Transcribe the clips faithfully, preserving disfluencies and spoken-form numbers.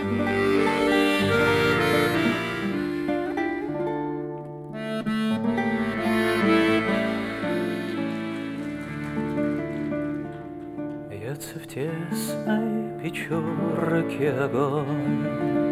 Бьется в тесной печурке огонь,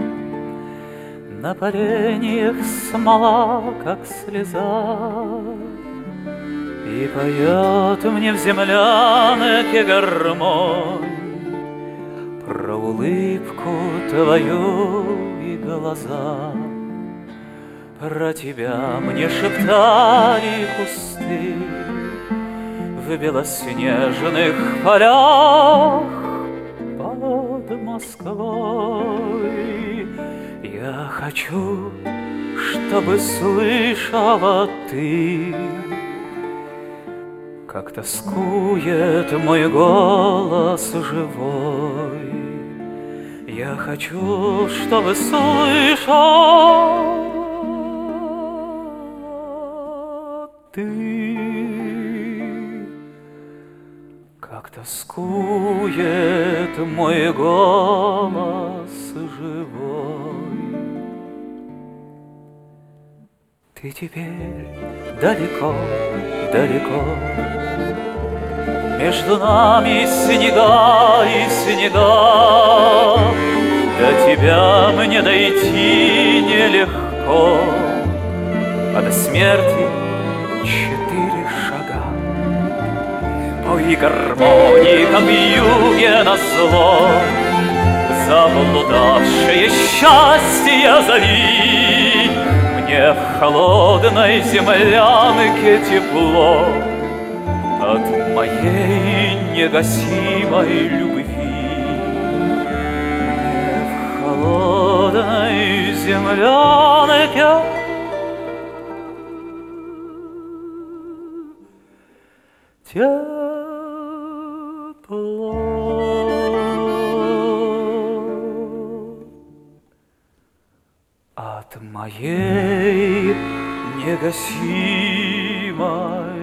на поленьях смола, как слеза, и поет мне в землянке гармонь про улыбку твою и глаза. Про тебя мне шептали кусты в белоснежных полях под Москвой. Я хочу, чтобы слышала ты, как тоскует мой голос живой. Я хочу, чтобы слышал ты, как тоскует мой голос живой. Ты теперь далеко, далеко, между нами снега и снега. До тебя мне дойти нелегко, а до смерти четыре шага. Пой гармонии, как в юге назло, заблудавшее счастье зови. Мне в холодной землянке тепло от моей негасимой любви. Мне в холодной землянке тепло от моей негасимой